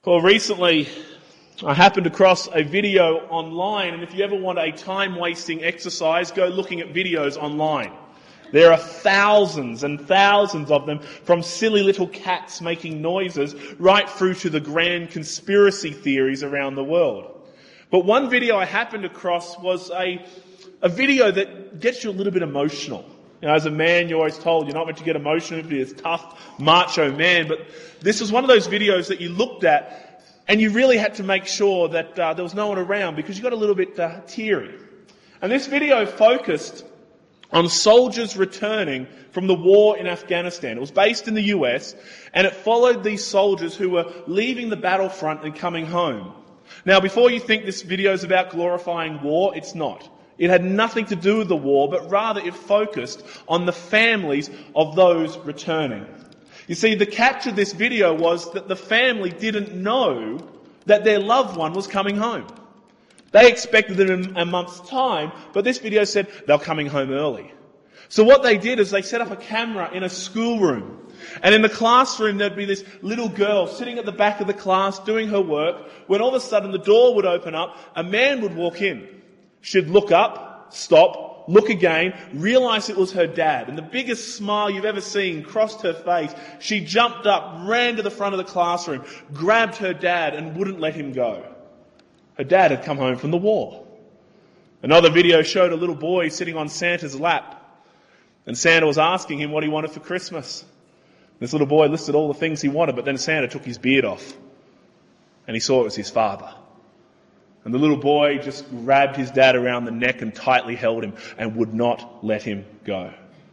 Well, recently I happened across a video online, and if you ever want a time-wasting exercise, go looking at videos online. There are thousands and thousands of them, from silly little cats making noises right through to the grand conspiracy theories around the world. But one video I happened across was a video that gets you a little bit emotional. You know, as a man, you're always told you're not meant to get emotional, be this tough, macho man. But this was one of those videos that you looked at and you really had to make sure that there was no one around because you got a little bit teary. And this video focused on soldiers returning from the war in Afghanistan. It was based in the US, and it followed these soldiers who were leaving the battlefront and coming home. Now, before you think this video is about glorifying war, it's not. It had nothing to do with the war, but rather it focused on the families of those returning. You see, the catch of this video was that the family didn't know that their loved one was coming home. They expected it in a month's time, but this video said they're coming home early. So what they did is they set up a camera in a schoolroom. And in the classroom there'd be this little girl sitting at the back of the class doing her work, when all of a sudden the door would open up, a man would walk in. She'd look up, stop, look again, realise it was her dad, and the biggest smile you've ever seen crossed her face. She jumped up, ran to the front of the classroom, grabbed her dad and wouldn't let him go. Her dad had come home from the war. Another video showed a little boy sitting on Santa's lap, and Santa was asking him what he wanted for Christmas. This little boy listed all the things he wanted, but then Santa took his beard off, and he saw it was his father. And the little boy just grabbed his dad around the neck and tightly held him and would not let him go.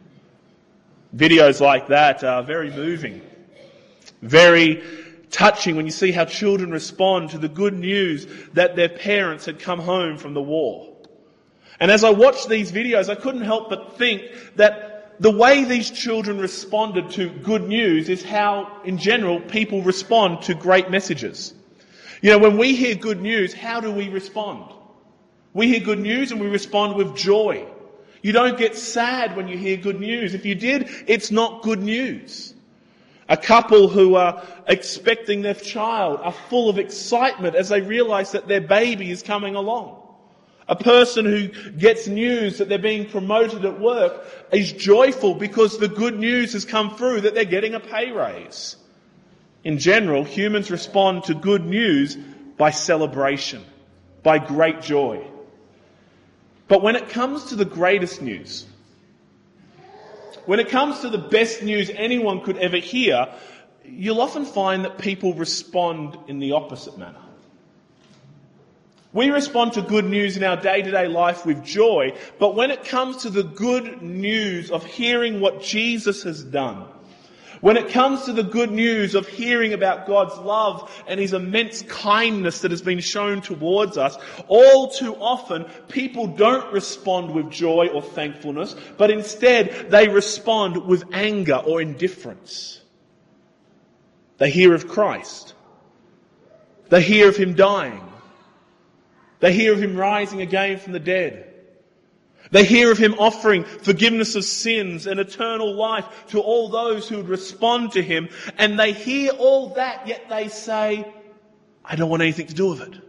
Videos like that are very moving, very touching when you see how children respond to the good news that their parents had come home from the war. And as I watched these videos, I couldn't help but think that the way these children responded to good news is how, in general, people respond to great messages. You know, when we hear good news, how do we respond? We hear good news and we respond with joy. You don't get sad when you hear good news. If you did, it's not good news. A couple who are expecting their child are full of excitement as they realise that their baby is coming along. A person who gets news that they're being promoted at work is joyful because the good news has come through that they're getting a pay raise. In general, humans respond to good news by celebration, by great joy. But when it comes to the greatest news, when it comes to the best news anyone could ever hear, you'll often find that people respond in the opposite manner. We respond to good news in our day-to-day life with joy, but when it comes to the good news of hearing what Jesus has done, when it comes to the good news of hearing about God's love and His immense kindness that has been shown towards us, all too often people don't respond with joy or thankfulness, but instead they respond with anger or indifference. They hear of Christ. They hear of Him dying. They hear of Him rising again from the dead. They hear of Him offering forgiveness of sins and eternal life to all those who would respond to Him. And they hear all that, yet they say, I don't want anything to do with it.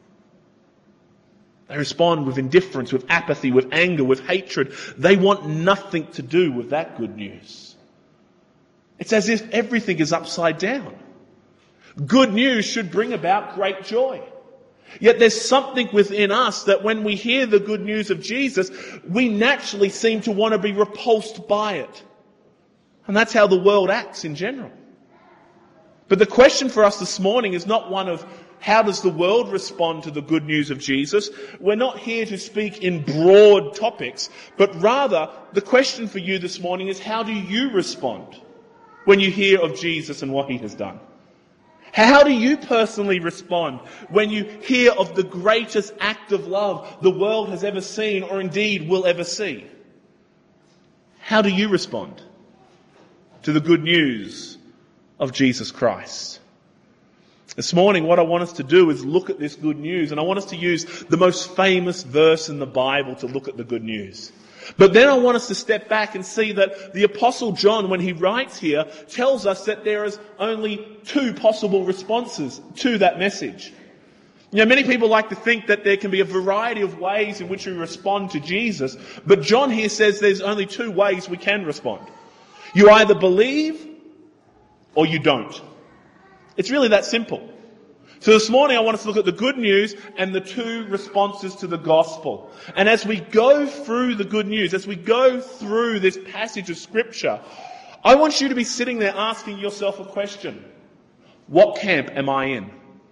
They respond with indifference, with apathy, with anger, with hatred. They want nothing to do with that good news. It's as if everything is upside down. Good news should bring about great joy. Yet there's something within us that when we hear the good news of Jesus, we naturally seem to want to be repulsed by it. And that's how the world acts in general. But the question for us this morning is not one of how does the world respond to the good news of Jesus. We're not here to speak in broad topics, but rather the question for you this morning is how do you respond when you hear of Jesus and what He has done? How do you personally respond when you hear of the greatest act of love the world has ever seen or indeed will ever see? How do you respond to the good news of Jesus Christ? This morning, what I want us to do is look at this good news, and I want us to use the most famous verse in the Bible to look at the good news. But then I want us to step back and see that the Apostle John, when he writes here, tells us that there is only two possible responses to that message. You know, many people like to think that there can be a variety of ways in which we respond to Jesus, but John here says there's only two ways we can respond. You either believe or you don't. It's really that simple. So this morning I want us to look at the good news and the two responses to the gospel. And as we go through the good news, as we go through this passage of Scripture, I want you to be sitting there asking yourself a question. What camp am I in?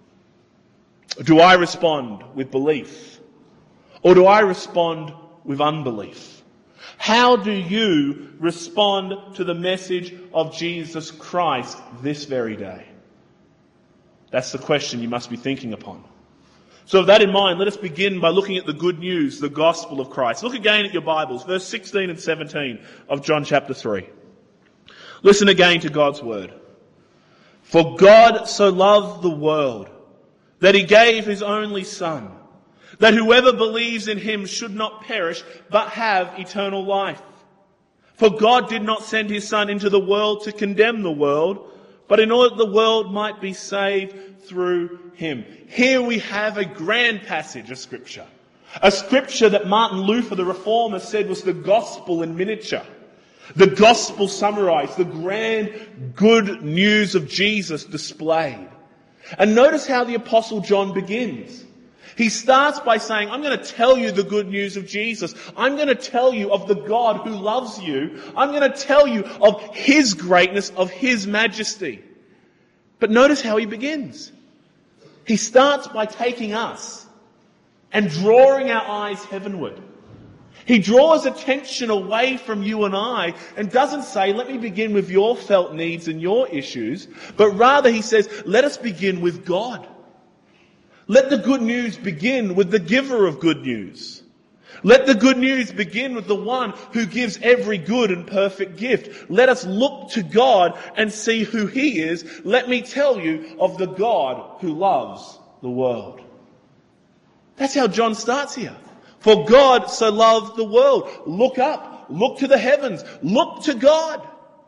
Do I respond with belief? Or do I respond with unbelief? How do you respond to the message of Jesus Christ this very day? That's the question you must be thinking upon. So with that in mind, let us begin by looking at the good news, the gospel of Christ. Look again at your Bibles, verse 16 and 17 of John chapter 3. Listen again to God's word. For God so loved the world that he gave his only Son, that whoever believes in him should not perish, but have eternal life. For God did not send his Son into the world to condemn the world, but in order that the world might be saved through him. Here we have a grand passage of Scripture. A Scripture that Martin Luther, the Reformer, said was the gospel in miniature. The gospel summarized, the grand good news of Jesus displayed. And notice how the Apostle John begins. He starts by saying, I'm going to tell you the good news of Jesus. I'm going to tell you of the God who loves you. I'm going to tell you of his greatness, of his majesty. But notice how he begins. He starts by taking us and drawing our eyes heavenward. He draws attention away from you and I and doesn't say, let me begin with your felt needs and your issues, but rather he says, let us begin with God. Let the good news begin with the giver of good news. Let the good news begin with the one who gives every good and perfect gift. Let us look to God and see who he is. Let me tell you of the God who loves the world. That's how John starts here. For God so loved the world. Look up. Look to the heavens. Look to God.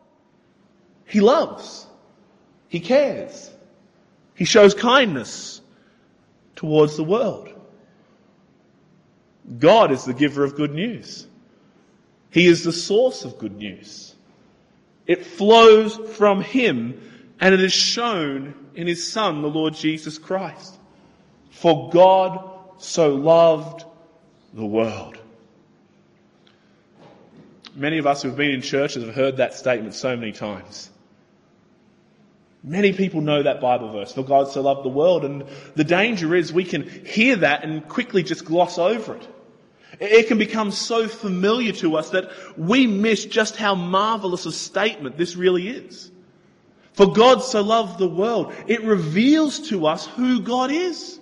He loves. He cares. He shows kindness towards the world. God is the giver of good news. He is the source of good news. It flows from him and it is shown in his Son, the Lord Jesus Christ. For God so loved the world. Many of us who have been in churches have heard that statement so many times. Many people know that Bible verse, for God so loved the world, and the danger is we can hear that and quickly just gloss over it. It can become so familiar to us that we miss just how marvelous a statement this really is. For God so loved the world. It reveals to us who God is.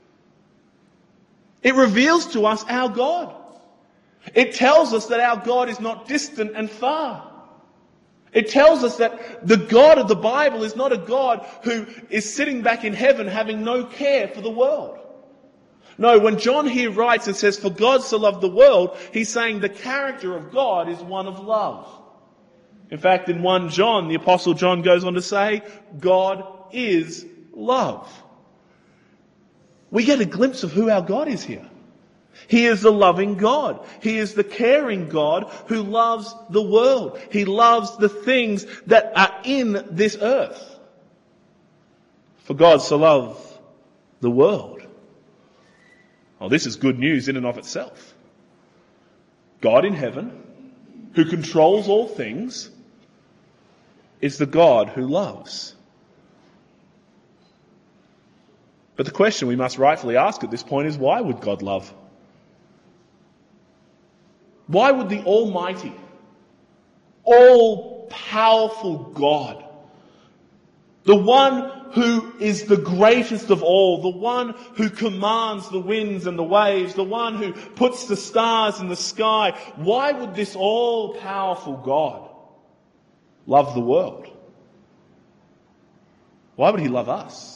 It reveals to us our God. It tells us that our God is not distant and far. It tells us that the God of the Bible is not a God who is sitting back in heaven having no care for the world. No, when John here writes and says, for God so loved the world, he's saying the character of God is one of love. In fact, in 1 John, the Apostle John goes on to say, God is love. We get a glimpse of who our God is here. He is the loving God. He is the caring God who loves the world. He loves the things that are in this earth. For God so loved the world. Oh, this is good news in and of itself. God in heaven, who controls all things, is the God who loves. But the question we must rightfully ask at this point is, why would God love? Why would the Almighty, all-powerful God, the one who is the greatest of all, the one who commands the winds and the waves, the one who puts the stars in the sky, why would this all-powerful God love the world? Why would he love us?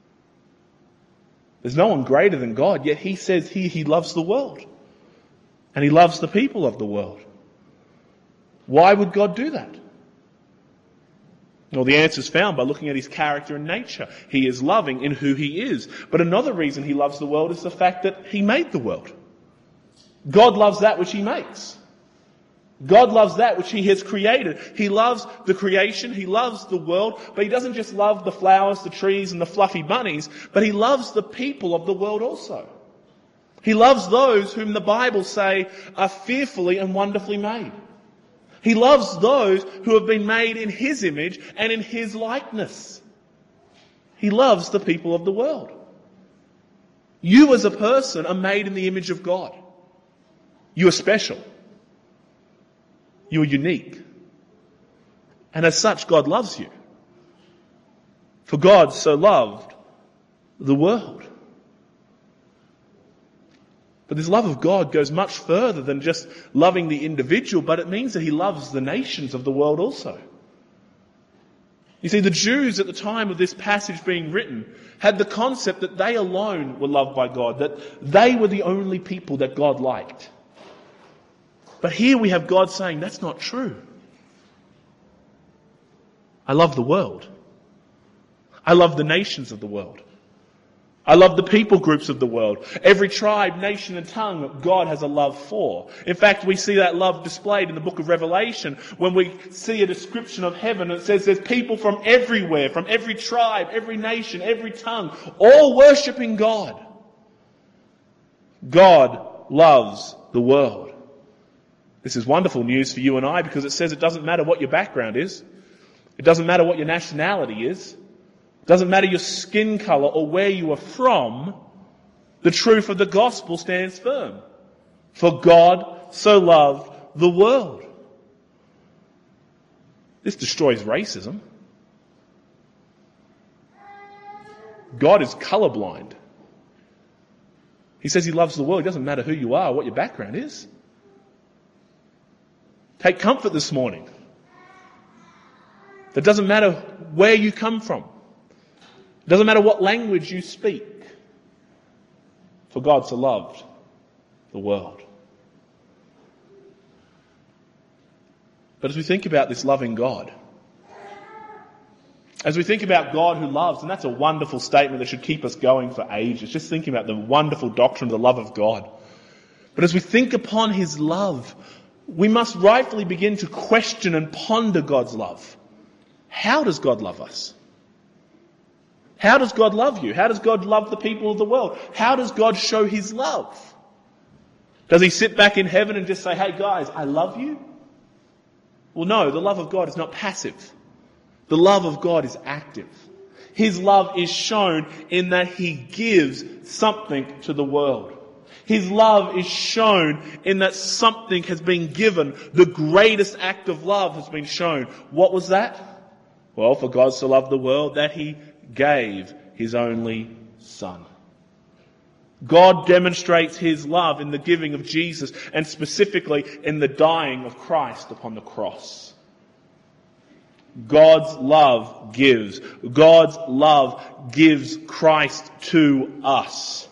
There's no one greater than God, yet he says he loves the world. And he loves the people of the world. Why would God do that? Well, the answer is found by looking at his character and nature. He is loving in who he is. But another reason he loves the world is the fact that he made the world. God loves that which he makes. God loves that which he has created. He loves the creation. He loves the world. But he doesn't just love the flowers, the trees, and the fluffy bunnies, but he loves the people of the world also. He loves those whom the Bible say are fearfully and wonderfully made. He loves those who have been made in his image and in his likeness. He loves the people of the world. You as a person are made in the image of God. You are special. You are unique. And as such, God loves you. For God so loved the world. But this love of God goes much further than just loving the individual, but it means that he loves the nations of the world also. You see, the Jews at the time of this passage being written had the concept that they alone were loved by God, that they were the only people that God liked. But here we have God saying, that's not true. I love the world. I love the nations of the world. I love the people groups of the world. Every tribe, nation and tongue God has a love for. In fact, we see that love displayed in the book of Revelation when we see a description of heaven. It says there's people from everywhere, from every tribe, every nation, every tongue, all worshipping God. God loves the world. This is wonderful news for you and I because it says it doesn't matter what your background is. It doesn't matter what your nationality is. It doesn't matter your skin colour or where you are from. The truth of the gospel stands firm. For God so loved the world. This destroys racism. God is colourblind. He says he loves the world. It doesn't matter who you are or what your background is. Take comfort this morning. It doesn't matter where you come from. It doesn't matter what language you speak. For God so loved the world. But as we think about this loving God, as we think about God who loves, and that's a wonderful statement that should keep us going for ages, just thinking about the wonderful doctrine of the love of God. But as we think upon his love, we must rightfully begin to question and ponder God's love. How does God love us? How does God love you? How does God love the people of the world? How does God show his love? Does he sit back in heaven and just say, hey guys, I love you? Well, no, the love of God is not passive. The love of God is active. His love is shown in that he gives something to the world. His love is shown in that something has been given. The greatest act of love has been shown. What was that? Well, for God so loved the world that he gave his only Son. God demonstrates his love in the giving of Jesus and specifically in the dying of Christ upon the cross. God's love gives. God's love gives Christ to us.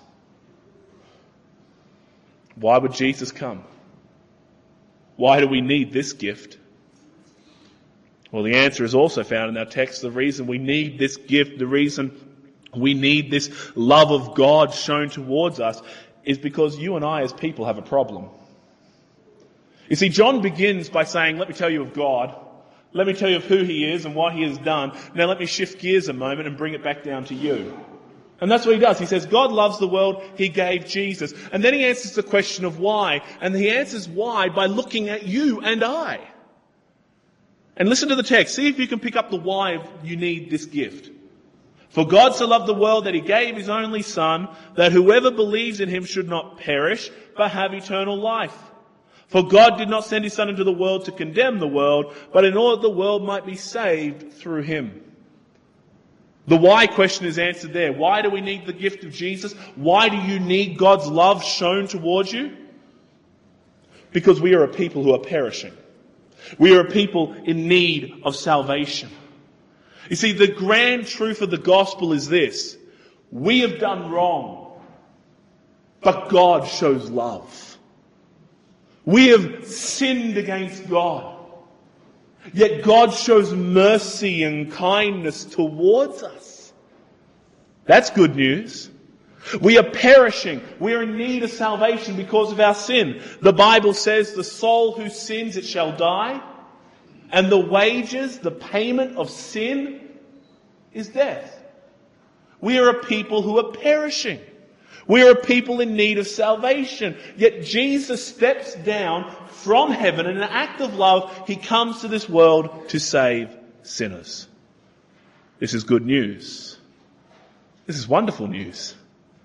Why would Jesus come? Why do we need this gift? Well, the answer is also found in our text. The reason we need this gift, the reason we need this love of God shown towards us is because you and I as people have a problem. You see, John begins by saying, let me tell you of God. Let me tell you of who he is and what he has done. Now let me shift gears a moment and bring it back down to you. And that's what he does. He says, God loves the world, he gave Jesus. And then he answers the question of why. And he answers why by looking at you and I. And listen to the text. See if you can pick up the why you need this gift. For God so loved the world that he gave his only Son, that whoever believes in him should not perish, but have eternal life. For God did not send his Son into the world to condemn the world, but in order that the world might be saved through him. The why question is answered there. Why do we need the gift of Jesus? Why do you need God's love shown towards you? Because we are a people who are perishing. We are a people in need of salvation. You see, the grand truth of the gospel is this. We have done wrong, but God shows love. We have sinned against God. Yet God shows mercy and kindness towards us. That's good news. We are perishing. We are in need of salvation because of our sin. The Bible says the soul who sins, it shall die. And the wages, the payment of sin, is death. We are a people who are perishing. We are a people in need of salvation. Yet Jesus steps down from heaven, and in an act of love, he comes to this world to save sinners. This is good news. This is wonderful news.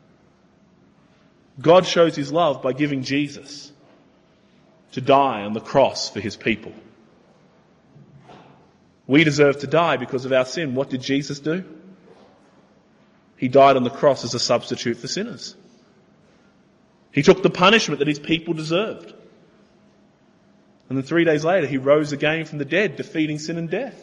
God shows his love by giving Jesus to die on the cross for his people. We deserve to die because of our sin. What did Jesus do? He died on the cross as a substitute for sinners. He took the punishment that his people deserved. And then 3 days later, he rose again from the dead, defeating sin and death.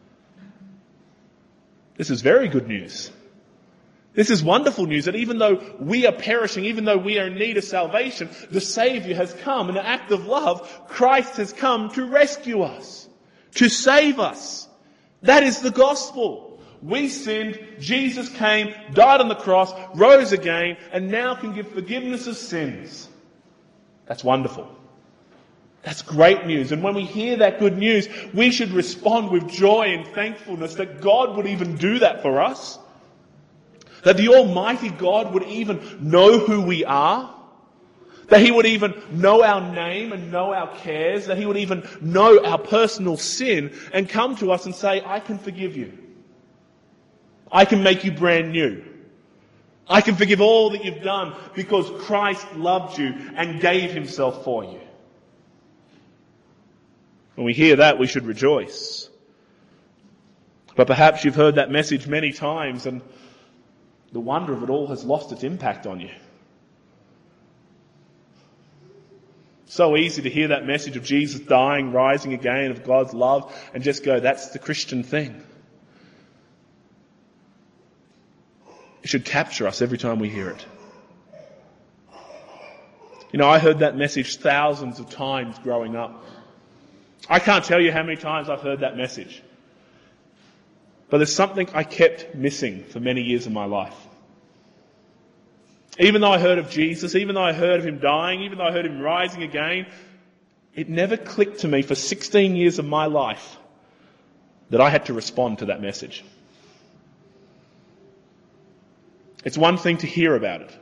This is very good news. This is wonderful news that even though we are perishing, even though we are in need of salvation, the Saviour has come. In an act of love, Christ has come to rescue us, to save us. That is the gospel. We sinned, Jesus came, died on the cross, rose again, and now can give forgiveness of sins. That's wonderful. That's great news. And when we hear that good news, we should respond with joy and thankfulness that God would even do that for us. That the Almighty God would even know who we are. That he would even know our name and know our cares. That he would even know our personal sin and come to us and say, I can forgive you. I can make you brand new. I can forgive all that you've done because Christ loved you and gave himself for you. When we hear that, we should rejoice. But perhaps you've heard that message many times and the wonder of it all has lost its impact on you. So easy to hear that message of Jesus dying, rising again, of God's love, and just go, that's the Christian thing. It should capture us every time we hear it. You know, I heard that message thousands of times growing up. I can't tell you how many times I've heard that message. But there's something I kept missing for many years of my life. Even though I heard of Jesus, even though I heard of him dying, even though I heard him rising again, it never clicked to me for 16 years of my life that I had to respond to that message. It's one thing to hear about it,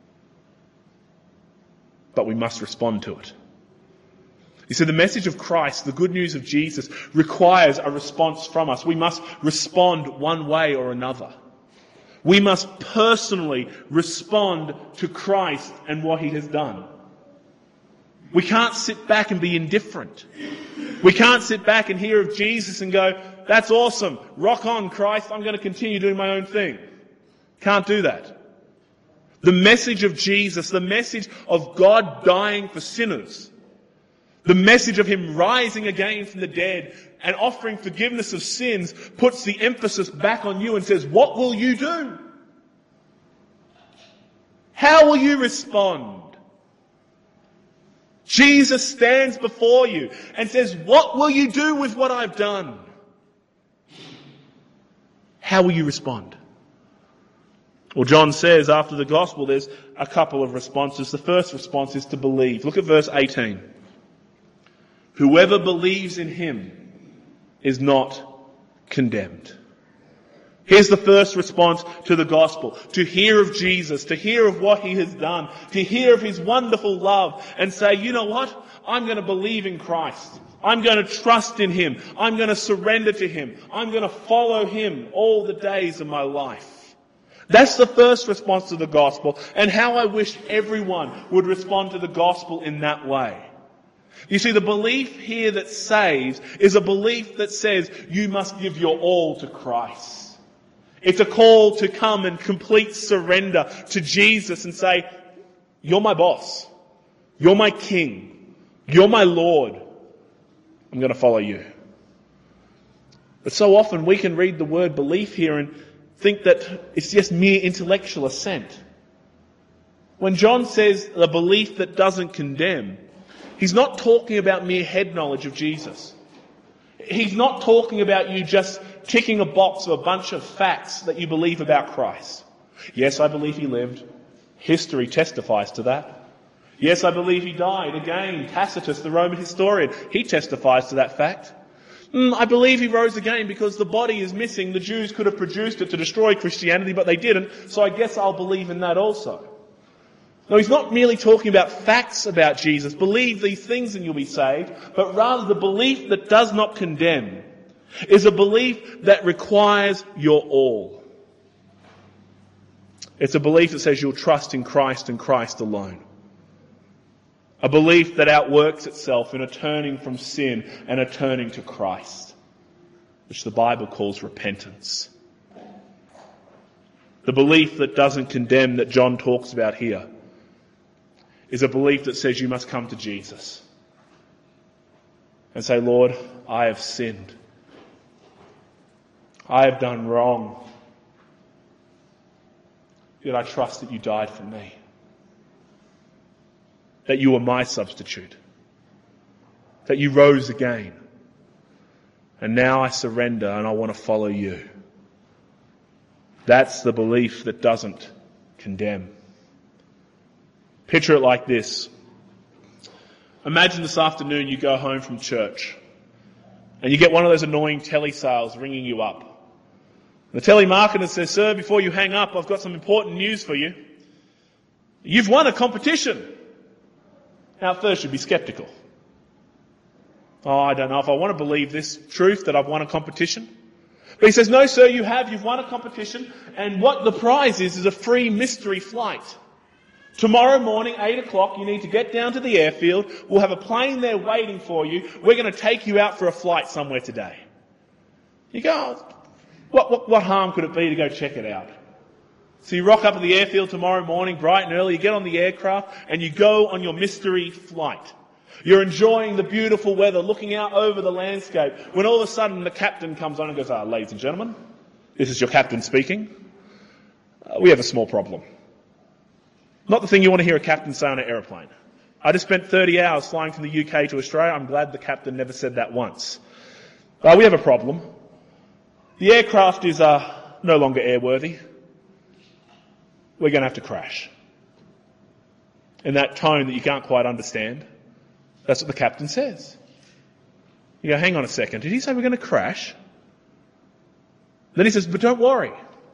but we must respond to it. You see, the message of Christ, the good news of Jesus, requires a response from us. We must respond one way or another. We must personally respond to Christ and what he has done. We can't sit back and be indifferent. We can't sit back and hear of Jesus and go, that's awesome, rock on Christ, I'm going to continue doing my own thing. Can't do that. The message of Jesus, the message of God dying for sinners, the message of him rising again from the dead and offering forgiveness of sins puts the emphasis back on you and says, what will you do? How will you respond? Jesus stands before you and says, what will you do with what I've done? How will you respond? Well, John says after the gospel there's a couple of responses. The first response is to believe. Look at verse 18. Whoever believes in him is not condemned. Here's the first response to the gospel. To hear of Jesus, to hear of what he has done, to hear of his wonderful love and say, you know what? I'm going to believe in Christ. I'm going to trust in him. I'm going to surrender to him. I'm going to follow him all the days of my life. That's the first response to the gospel, and how I wish everyone would respond to the gospel in that way. You see, the belief here that saves is a belief that says you must give your all to Christ. It's a call to come and complete surrender to Jesus and say, you're my boss. You're my king. You're my Lord. I'm going to follow you. But so often we can read the word belief here and think that it's just mere intellectual assent. When John says the belief that doesn't condemn, He's not talking about mere head knowledge of Jesus. He's not talking about you just ticking a box of a bunch of facts that you believe about Christ. Yes, I believe he lived. History testifies to that. Yes, I believe he died. Again, Tacitus, the Roman historian, he testifies to that fact. I believe he rose again because the body is missing. The Jews could have produced it to destroy Christianity, but they didn't, so I guess I'll believe in that also. No, he's not merely talking about facts about Jesus. Believe these things and you'll be saved, but rather the belief that does not condemn is a belief that requires your all. It's a belief that says you'll trust in Christ and Christ alone. A belief that outworks itself in a turning from sin and a turning to Christ, which the Bible calls repentance. The belief that doesn't condemn that John talks about here is a belief that says you must come to Jesus and say, Lord, I have sinned. I have done wrong. Yet I trust that you died for me. That you were my substitute. That you rose again. And now I surrender and I want to follow you. That's the belief that doesn't condemn. Picture it like this. Imagine this afternoon you go home from church and you get one of those annoying telesales ringing you up. The telemarketer says, sir, before you hang up, I've got some important news for you. You've won a competition. Now at first you'd be sceptical. Oh, I don't know if I want to believe this truth that I've won a competition. But he says, no sir, you've won a competition, and what the prize is a free mystery flight. Tomorrow morning, 8 o'clock, you need to get down to the airfield. We'll have a plane there waiting for you. We're going to take you out for a flight somewhere today. You go, what harm could it be to go check it out? So you rock up at the airfield tomorrow morning, bright and early, you get on the aircraft and you go on your mystery flight. You're enjoying the beautiful weather, looking out over the landscape, when all of a sudden the captain comes on and goes, ladies and gentlemen, this is your captain speaking. We have a small problem. Not the thing you want to hear a captain say on an aeroplane. I just spent 30 hours flying from the UK to Australia. I'm glad the captain never said that once. We have a problem. The aircraft is no longer airworthy. We're going to have to crash. In that tone that you can't quite understand. That's what the captain says. You go, hang on a second. Did he say we're going to crash? Then he says, but don't worry.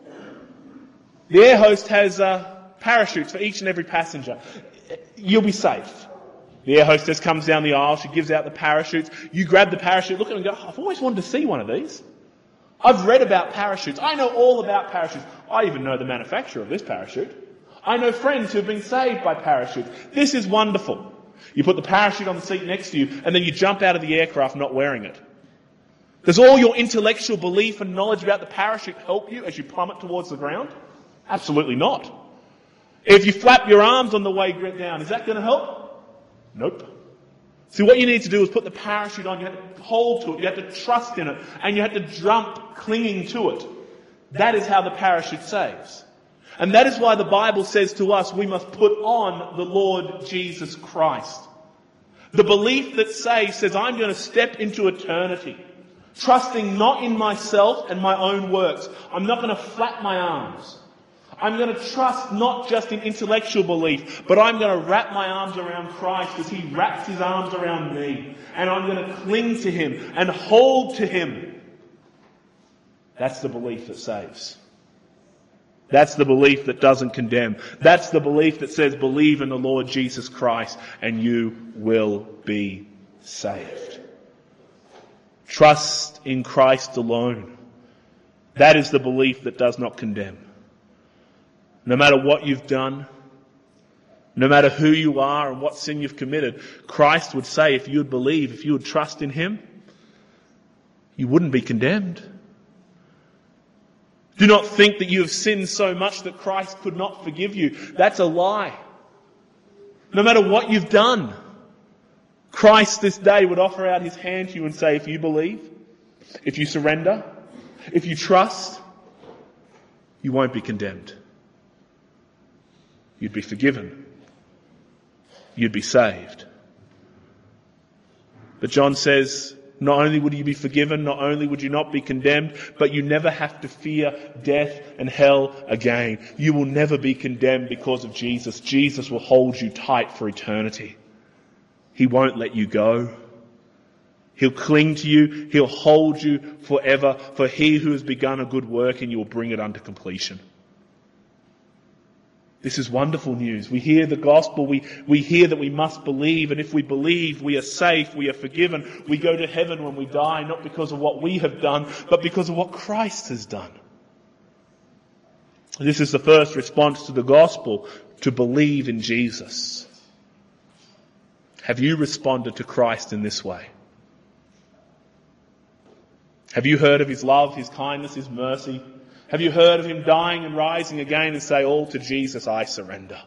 The air host has parachutes for each and every passenger. You'll be safe. The air hostess comes down the aisle. She gives out the parachutes. You grab the parachute, look at it and go, I've always wanted to see one of these. I've read about parachutes. I know all about parachutes. I even know the manufacturer of this parachute. I know friends who have been saved by parachutes. This is wonderful. You put the parachute on the seat next to you and then you jump out of the aircraft not wearing it. Does all your intellectual belief and knowledge about the parachute help you as you plummet towards the ground? Absolutely not. If you flap your arms on the way down, is that going to help? Nope. See, what you need to do is put the parachute on. You have to hold to it. You have to trust in it. And you have to jump clinging to it. That is how the parachute saves. And that is why the Bible says to us we must put on the Lord Jesus Christ. The belief that says I'm going to step into eternity, trusting not in myself and my own works. I'm not going to flap my arms. I'm going to trust not just in intellectual belief, but I'm going to wrap my arms around Christ as he wraps his arms around me. And I'm going to cling to him and hold to him. That's the belief that saves. That's the belief that doesn't condemn. That's the belief that says believe in the Lord Jesus Christ and you will be saved. Trust in Christ alone. That is the belief that does not condemn. No matter what you've done, no matter who you are and what sin you've committed, Christ would say if you would believe, if you would trust in him, you wouldn't be condemned. Do not think that you have sinned so much that Christ could not forgive you. That's a lie. No matter what you've done, Christ this day would offer out his hand to you and say, if you believe, if you surrender, if you trust, you won't be condemned. You'd be forgiven. You'd be saved. But John says, not only would you be forgiven, not only would you not be condemned, but you never have to fear death and hell again. You will never be condemned because of Jesus. Jesus will hold you tight for eternity. He won't let you go. He'll cling to you. He'll hold you forever. For he who has begun a good work in you will bring it unto completion. This is wonderful news. We hear the gospel. We hear that we must believe. And if we believe, we are safe. We are forgiven. We go to heaven when we die, not because of what we have done, but because of what Christ has done. This is the first response to the gospel, to believe in Jesus. Have you responded to Christ in this way? Have you heard of his love, his kindness, his mercy? Have you heard of him dying and rising again and say, all to Jesus I surrender?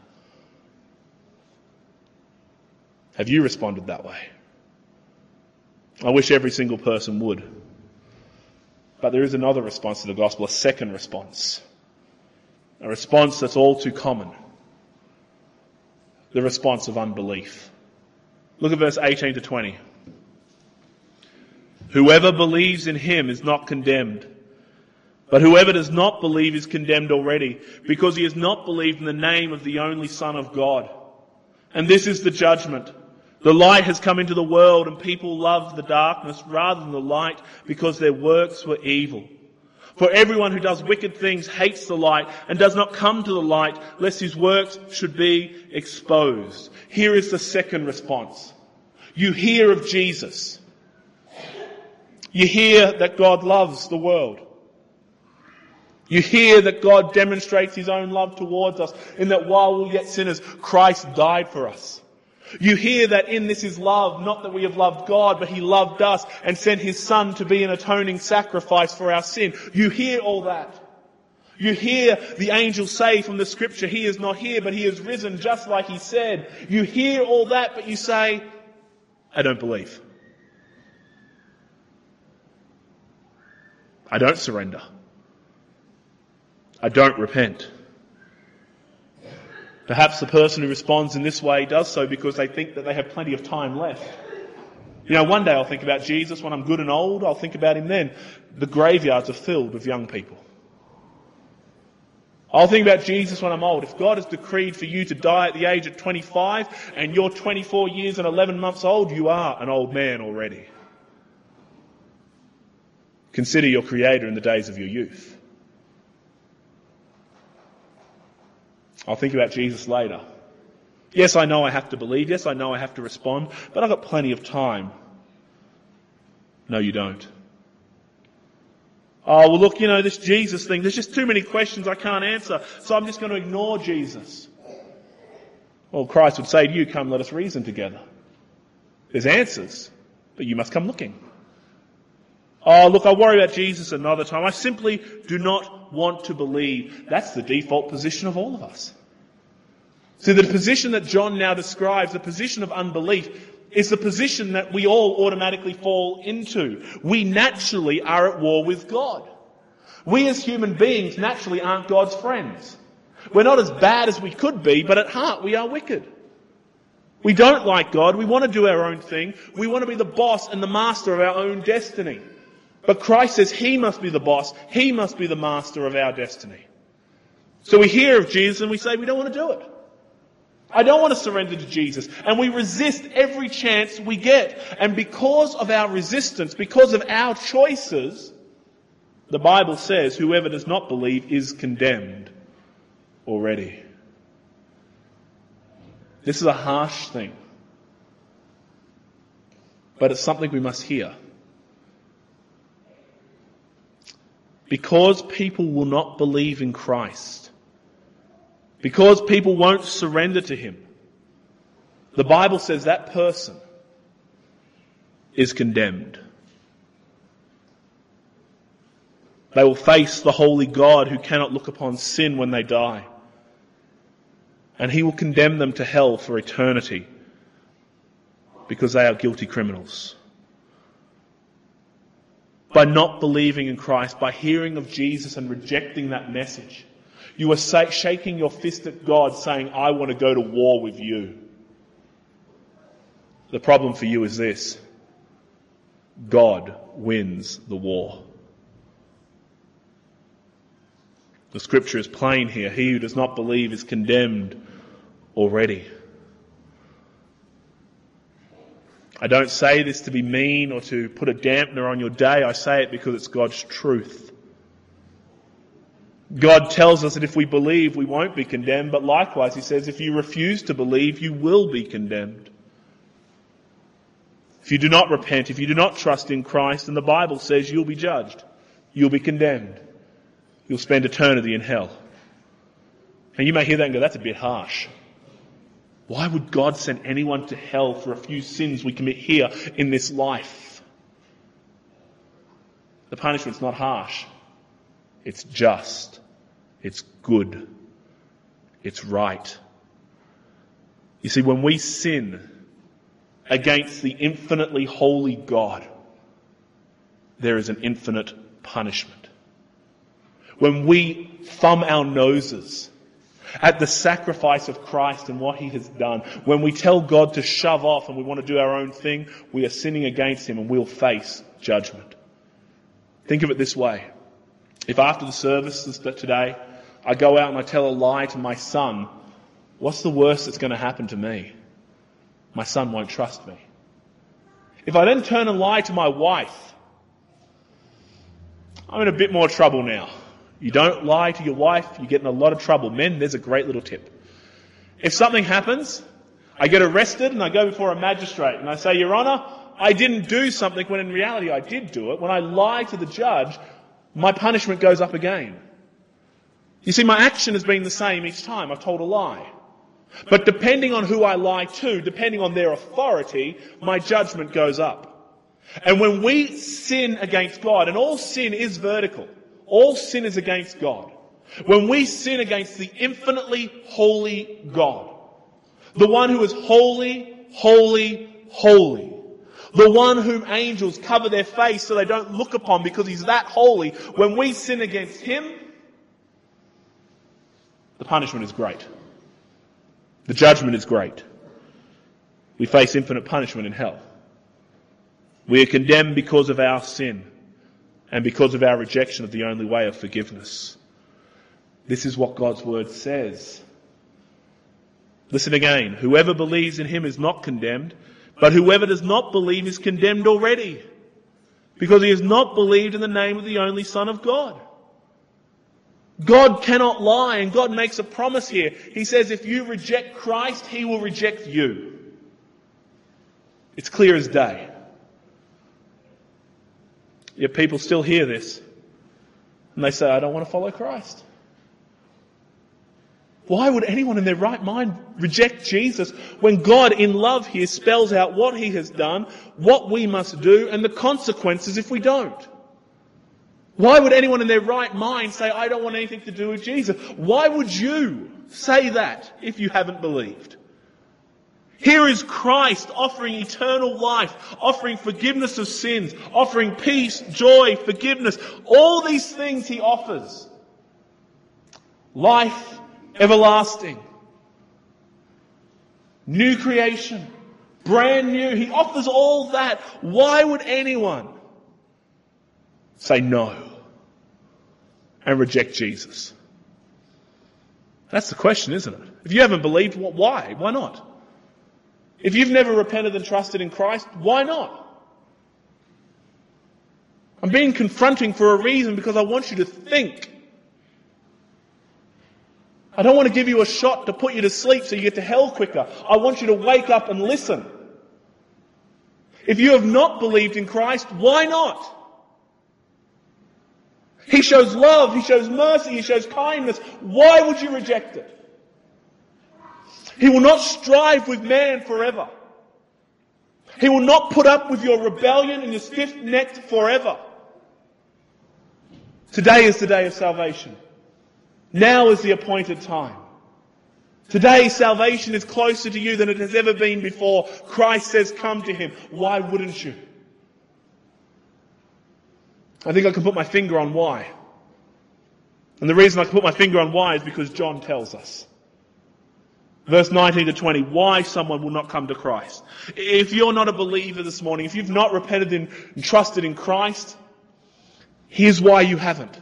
Have you responded that way? I wish every single person would. But there is another response to the gospel, a second response. A response that's all too common. The response of unbelief. Look at verse 18 to 20. Whoever believes in him is not condemned. But whoever does not believe is condemned already, because he has not believed in the name of the only Son of God. And this is the judgment. The light has come into the world, and people loved the darkness rather than the light, because their works were evil. For everyone who does wicked things hates the light, and does not come to the light, lest his works should be exposed. Here is the second response. You hear of Jesus. You hear that God loves the world. You hear that God demonstrates his own love towards us, in that while we were yet sinners, Christ died for us. You hear that in this is love, not that we have loved God, but he loved us and sent his Son to be an atoning sacrifice for our sin. You hear all that. You hear the angels say from the scripture, he is not here, but he is risen just like he said. You hear all that, but you say, I don't believe. I don't surrender. I don't repent. Perhaps the person who responds in this way does so because they think that they have plenty of time left. You know, one day I'll think about Jesus. When I'm good and old, I'll think about him then. The graveyards are filled with young people. I'll think about Jesus when I'm old. If God has decreed for you to die at the age of 25 and you're 24 years and 11 months old, you are an old man already. Consider your Creator in the days of your youth. I'll think about Jesus later. Yes, I know I have to believe. Yes, I know I have to respond. But I've got plenty of time. No, you don't. Oh, well, look, this Jesus thing, there's just too many questions I can't answer, so I'm just going to ignore Jesus. Well, Christ would say to you, come, let us reason together. There's answers, but you must come looking. Oh, look, I'll worry about Jesus another time. I simply do not want to believe. That's the default position of all of us. See, the position that John now describes, the position of unbelief, is the position that we all automatically fall into. We naturally are at war with God. We as human beings naturally aren't God's friends. We're not as bad as we could be, but at heart we are wicked. We don't like God. We want to do our own thing. We want to be the boss and the master of our own destiny. But Christ says he must be the boss. He must be the master of our destiny. So we hear of Jesus and we say we don't want to do it. I don't want to surrender to Jesus. And we resist every chance we get. And because of our resistance, because of our choices, the Bible says whoever does not believe is condemned already. This is a harsh thing. But it's something we must hear. Because people will not believe in Christ, because people won't surrender to him, the Bible says that person is condemned. They will face the holy God who cannot look upon sin when they die. And he will condemn them to hell for eternity because they are guilty criminals. By not believing in Christ, by hearing of Jesus and rejecting that message, you are shaking your fist at God saying, I want to go to war with you. The problem for you is this. God wins the war. The scripture is plain here. He who does not believe is condemned already. I don't say this to be mean or to put a dampener on your day. I say it because it's God's truth. God tells us that if we believe, we won't be condemned, but likewise he says if you refuse to believe, you will be condemned. If you do not repent, if you do not trust in Christ, then the Bible says you'll be judged. You'll be condemned. You'll spend eternity in hell. And you may hear that and go, that's a bit harsh. Why would God send anyone to hell for a few sins we commit here in this life? The punishment's not harsh. It's just. It's good. It's right. You see, when we sin against the infinitely holy God, there is an infinite punishment. When we thumb our noses at the sacrifice of Christ and what he has done, when we tell God to shove off and we want to do our own thing, we are sinning against him and we'll face judgment. Think of it this way. If after the services today, I go out and I tell a lie to my son, what's the worst that's going to happen to me? My son won't trust me. If I then turn and lie to my wife, I'm in a bit more trouble now. You don't lie to your wife, you get in a lot of trouble. Men, there's a great little tip. If something happens, I get arrested and I go before a magistrate and I say, Your Honour, I didn't do something when in reality I did do it. When I lie to the judge, my punishment goes up again. You see, my action has been the same each time I've told a lie. But depending on who I lie to, depending on their authority, my judgment goes up. And when we sin against God, and all sin is vertical, all sin is against God. When we sin against the infinitely holy God, the one who is holy, holy, holy, the one whom angels cover their face so they don't look upon because he's that holy, when we sin against him, the punishment is great. The judgment is great. We face infinite punishment in hell. We are condemned because of our sin and because of our rejection of the only way of forgiveness. This is what God's word says. Listen again. Whoever believes in him is not condemned, but whoever does not believe is condemned already, because he has not believed in the name of the only Son of God. God cannot lie, and God makes a promise here. He says if you reject Christ, he will reject you. It's clear as day. Yet people still hear this, and they say, I don't want to follow Christ. Why would anyone in their right mind reject Jesus when God in love here spells out what he has done, what we must do, and the consequences if we don't? Why would anyone in their right mind say, I don't want anything to do with Jesus? Why would you say that if you haven't believed? Here is Christ offering eternal life, offering forgiveness of sins, offering peace, joy, forgiveness. All these things he offers. Life everlasting. New creation. Brand new. He offers all that. Why would anyone say no and reject Jesus? That's the question, isn't it? If you haven't believed, why? Why not? If you've never repented and trusted in Christ, why not? I'm being confronting for a reason, because I want you to think. I don't want to give you a shot to put you to sleep so you get to hell quicker. I want you to wake up and listen. If you have not believed in Christ, why not? He shows love, he shows mercy, he shows kindness. Why would you reject it? He will not strive with man forever. He will not put up with your rebellion and your stiff-necked forever. Today is the day of salvation. Now is the appointed time. Today salvation is closer to you than it has ever been before. Christ says, come to him. Why wouldn't you? I think I can put my finger on why. And the reason I can put my finger on why is because John tells us. Verse 19 to 20, why someone will not come to Christ. If you're not a believer this morning, if you've not repented and trusted in Christ, here's why you haven't.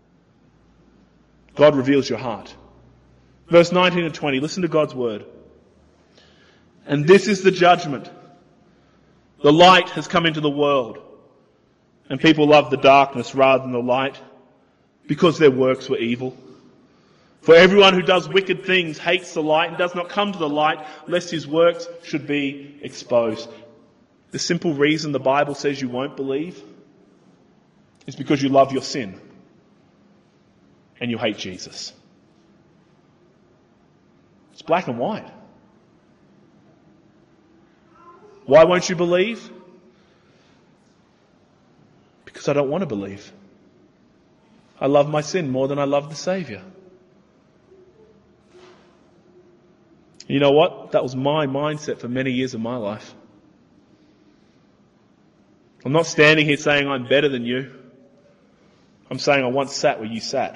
God reveals your heart. Verse 19 and 20, listen to God's word. And this is the judgment. The light has come into the world, and people love the darkness rather than the light, because their works were evil. For everyone who does wicked things hates the light and does not come to the light, lest his works should be exposed. The simple reason the Bible says you won't believe is because you love your sin and you hate Jesus. It's black and white. Why won't you believe? Because I don't want to believe. I love my sin more than I love the Saviour. You know what? That was my mindset for many years of my life. I'm not standing here saying I'm better than you. I'm saying I once sat where you sat.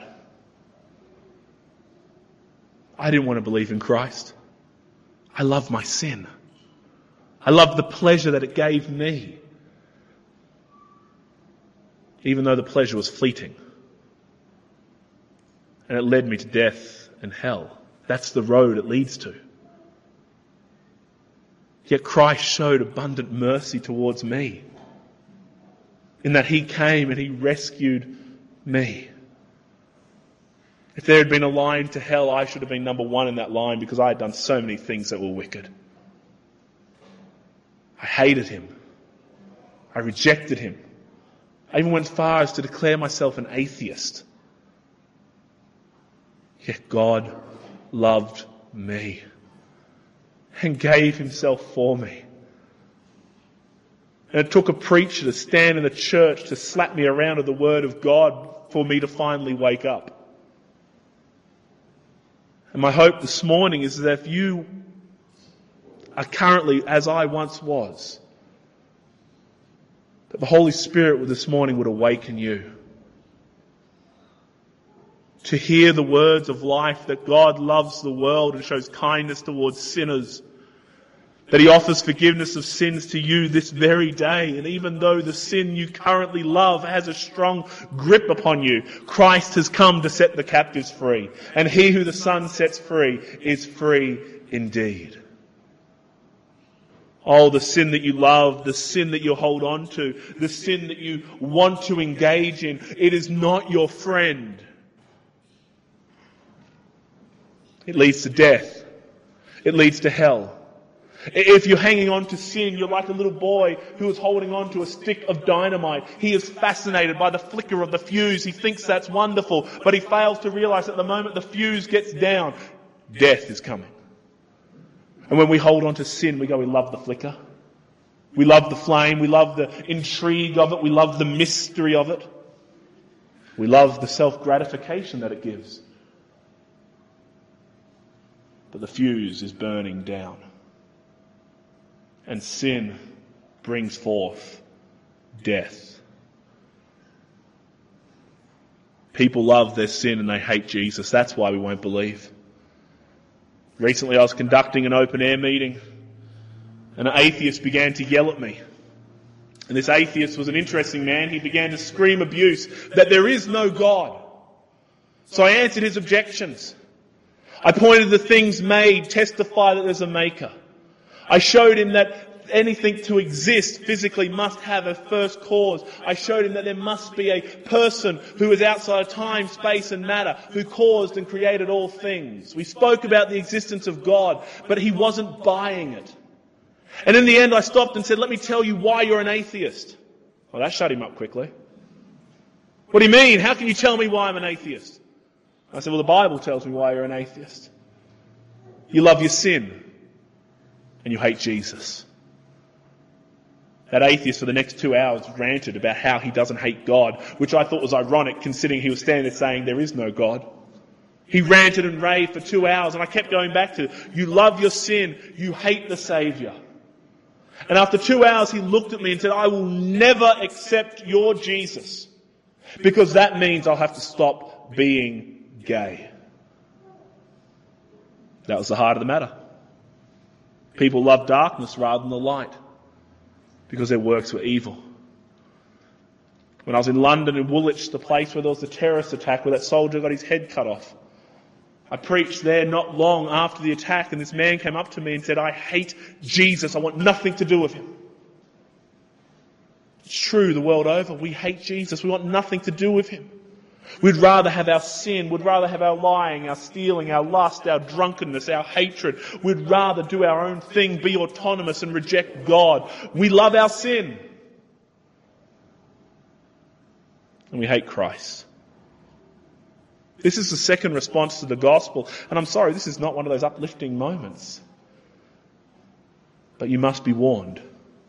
I didn't want to believe in Christ. I loved my sin. I loved the pleasure that it gave me, even though the pleasure was fleeting. And it led me to death and hell. That's the road it leads to. Yet Christ showed abundant mercy towards me, in that he came and he rescued me. If there had been a line to hell, I should have been number one in that line, because I had done so many things that were wicked. I hated him. I rejected him. I even went as far as to declare myself an atheist. Yet God loved me and gave himself for me. And it took a preacher to stand in the church to slap me around with the word of God for me to finally wake up. And my hope this morning is that if you are currently as I once was, that the Holy Spirit this morning would awaken you to hear the words of life, that God loves the world and shows kindness towards sinners, that he offers forgiveness of sins to you this very day. And even though the sin you currently love has a strong grip upon you, Christ has come to set the captives free. And he who the Son sets free is free indeed. Oh, the sin that you love, the sin that you hold on to, the sin that you want to engage in, it is not your friend. It leads to death. It leads to hell. If you're hanging on to sin, you're like a little boy who is holding on to a stick of dynamite. He is fascinated by the flicker of the fuse. He thinks that's wonderful, but he fails to realize that the moment the fuse gets down, death is coming. And when we hold on to sin, we love the flicker. We love the flame. We love the intrigue of it. We love the mystery of it. We love the self-gratification that it gives. But the fuse is burning down. And sin brings forth death. People love their sin and they hate Jesus. That's why we won't believe. Recently I was conducting an open air meeting, and an atheist began to yell at me. And this atheist was an interesting man. He began to scream abuse, that there is no God. So I answered his objections. I pointed to the things made testify that there's a maker. I showed him that anything to exist physically must have a first cause. I showed him that there must be a person who is outside of time, space and matter, who caused and created all things. We spoke about the existence of God, but he wasn't buying it. And in the end I stopped and said, let me tell you why you're an atheist. Well, that shut him up quickly. What do you mean? How can you tell me why I'm an atheist? I said, well, the Bible tells me why you're an atheist. You love your sin and you hate Jesus. That atheist for the next 2 hours ranted about how he doesn't hate God, which I thought was ironic considering he was standing there saying there is no God. He ranted and raved for 2 hours, and I kept going back to, you love your sin, you hate the Saviour. And after 2 hours he looked at me and said, I will never accept your Jesus, because that means I'll have to stop being gay. That was the heart of the matter. People loved darkness rather than the light because their works were evil. When I was in London, in Woolwich, the place where there was the terrorist attack where that soldier got his head cut off, I preached there not long after the attack, and this man came up to me and said, "I hate Jesus. I want nothing to do with him." It's true the world over. We hate Jesus. We want nothing to do with him. We'd rather have our sin. We'd rather have our lying, our stealing, our lust, our drunkenness, our hatred. We'd rather do our own thing, be autonomous and reject God. We love our sin. And we hate Christ. This is the second response to the gospel. And I'm sorry, this is not one of those uplifting moments. But you must be warned.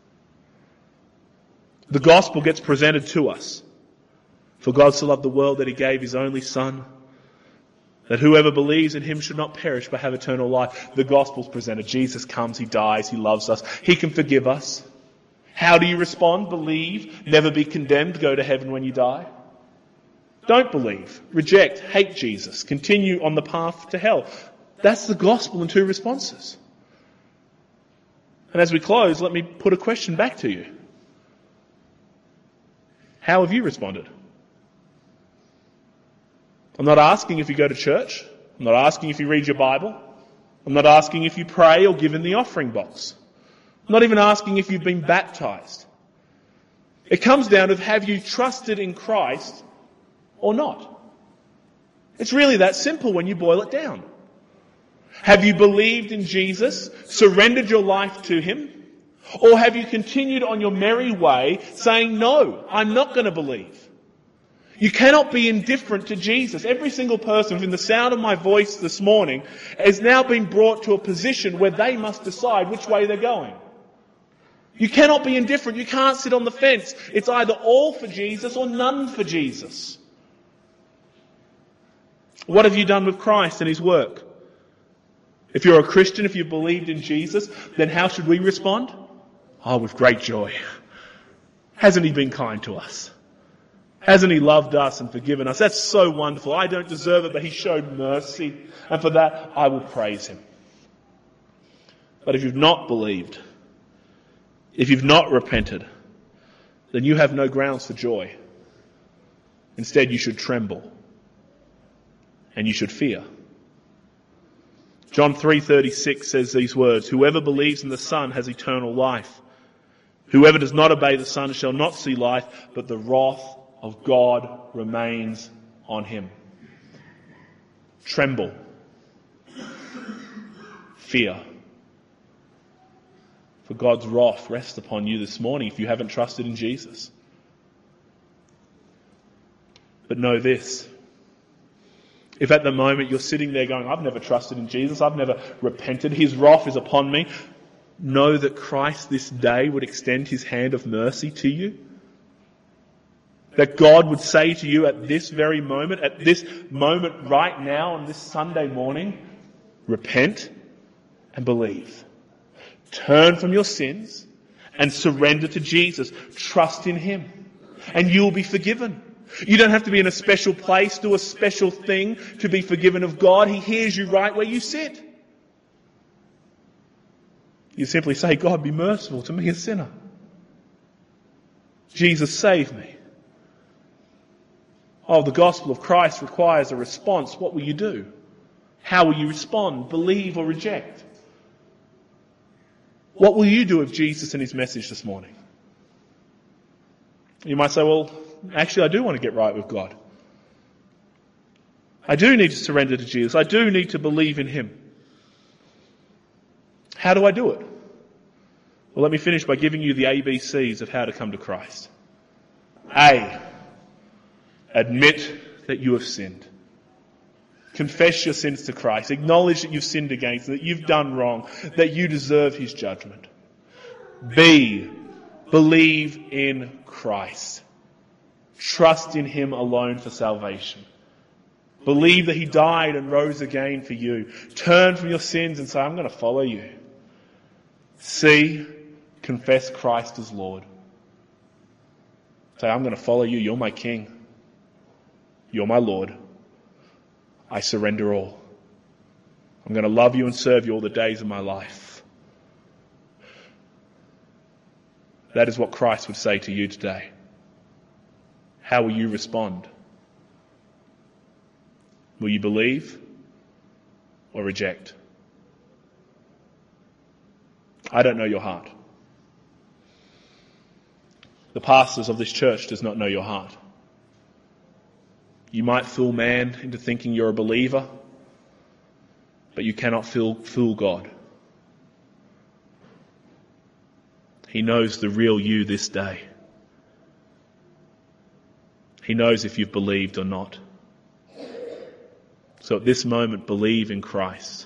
The gospel gets presented to us. For God so loved the world that he gave his only Son, that whoever believes in him should not perish but have eternal life. The gospel's presented. Jesus comes, he dies, he loves us, he can forgive us. How do you respond? Believe, never be condemned, go to heaven when you die. Don't believe, reject, hate Jesus, continue on the path to hell. That's the gospel in two responses. And as we close, let me put a question back to you. How have you responded? I'm not asking if you go to church. I'm not asking if you read your Bible. I'm not asking if you pray or give in the offering box. I'm not even asking if you've been baptized. It comes down to have you trusted in Christ or not. It's really that simple when you boil it down. Have you believed in Jesus, surrendered your life to him, or have you continued on your merry way saying, "No, I'm not going to believe"? You cannot be indifferent to Jesus. Every single person within the sound of my voice this morning has now been brought to a position where they must decide which way they're going. You cannot be indifferent. You can't sit on the fence. It's either all for Jesus or none for Jesus. What have you done with Christ and his work? If you're a Christian, if you've believed in Jesus, then how should we respond? Oh, with great joy. Hasn't he been kind to us? Hasn't he loved us and forgiven us? That's so wonderful. I don't deserve it, but he showed mercy. And for that, I will praise him. But if you've not believed, if you've not repented, then you have no grounds for joy. Instead, you should tremble. And you should fear. John 3:36 says these words, "Whoever believes in the Son has eternal life. Whoever does not obey the Son shall not see life, but the wrath of God remains on him." Tremble. Fear. For God's wrath rests upon you this morning if you haven't trusted in Jesus. But know this. If at the moment you're sitting there going, "I've never trusted in Jesus, I've never repented, his wrath is upon me," know that Christ this day would extend his hand of mercy to you. That God would say to you at this very moment, at this moment right now on this Sunday morning, repent and believe. Turn from your sins and surrender to Jesus. Trust in him and you will be forgiven. You don't have to be in a special place, do a special thing to be forgiven of God. He hears you right where you sit. You simply say, "God, be merciful to me, a sinner. Jesus, save me." Oh, the gospel of Christ requires a response. What will you do? How will you respond? Believe or reject? What will you do with Jesus and his message this morning? You might say, "Well, actually I do want to get right with God. I do need to surrender to Jesus. I do need to believe in him. How do I do it?" Well, let me finish by giving you the ABCs of how to come to Christ. A, admit that you have sinned. Confess your sins to Christ. Acknowledge that you've sinned against him, that you've done wrong, that you deserve his judgment. B, believe in Christ. Trust in him alone for salvation. Believe that he died and rose again for you. Turn from your sins and say, "I'm going to follow you." C, confess Christ as Lord. Say, "I'm going to follow you. You're my King. You're my Lord. I surrender all. I'm going to love you and serve you all the days of my life. That is what Christ would say to you today. How will you respond? Will you believe or reject? I don't know your heart. The pastors of this church does not know your heart. You might fool man into thinking you're a believer, but you cannot fool God. He knows the real you this day. He knows if you've believed or not. So at this moment, believe in Christ.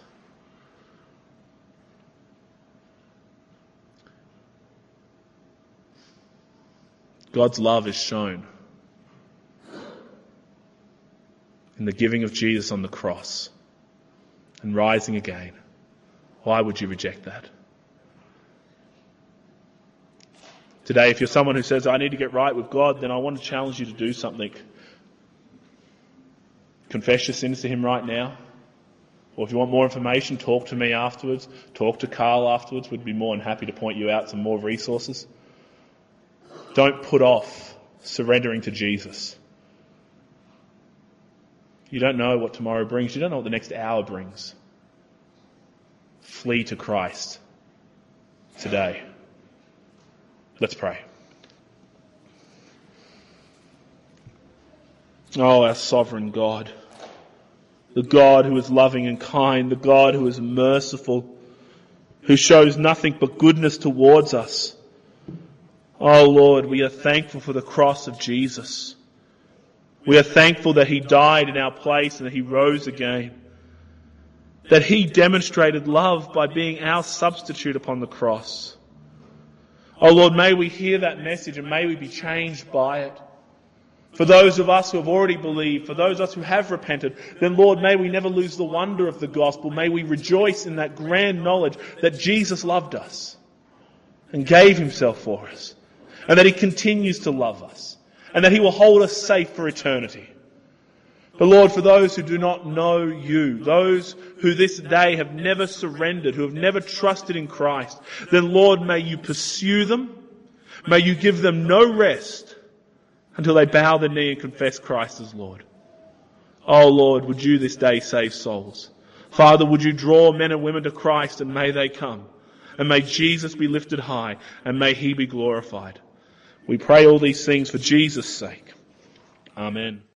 God's love is shown in the giving of Jesus on the cross and rising again. Why would you reject that? Today, if you're someone who says, I need to get right with God, then I want to challenge you to do something. Confess your sins to him right now. Or if you want more information, talk to me afterwards. Talk to Carl afterwards. We'd be more than happy to point you out some more resources. Don't put off surrendering to Jesus. You don't know what tomorrow brings. You don't know what the next hour brings. Flee to Christ today. Let's pray. Oh, our sovereign God. The God who is loving and kind. The God who is merciful. Who shows nothing but goodness towards us. Oh Lord, we are thankful for the cross of Jesus. We are thankful that he died in our place and that he rose again. That he demonstrated love by being our substitute upon the cross. Oh Lord, may we hear that message and may we be changed by it. For those of us who have already believed, for those of us who have repented, then Lord, may we never lose the wonder of the gospel. May we rejoice in that grand knowledge that Jesus loved us and gave himself for us. And that he continues to love us. And that he will hold us safe for eternity. But Lord, for those who do not know you, those who this day have never surrendered, who have never trusted in Christ, then Lord, may you pursue them. May you give them no rest until they bow their knee and confess Christ as Lord. Oh Lord, would you this day save souls? Father, would you draw men and women to Christ, and may they come. And may Jesus be lifted high, and may he be glorified. We pray all these things for Jesus' sake. Amen.